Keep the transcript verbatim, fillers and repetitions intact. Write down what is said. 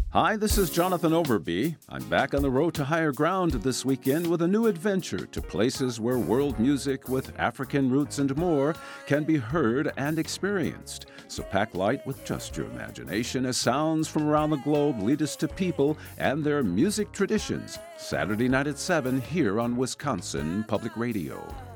Hi, this is Jonathan Overby. I'm back on the road to higher ground this weekend with a new adventure to places where world music with African roots and more can be heard and experienced. So pack light with just your imagination as sounds from around the globe lead us to people and their music traditions. Saturday night at seven here on Wisconsin Public Radio.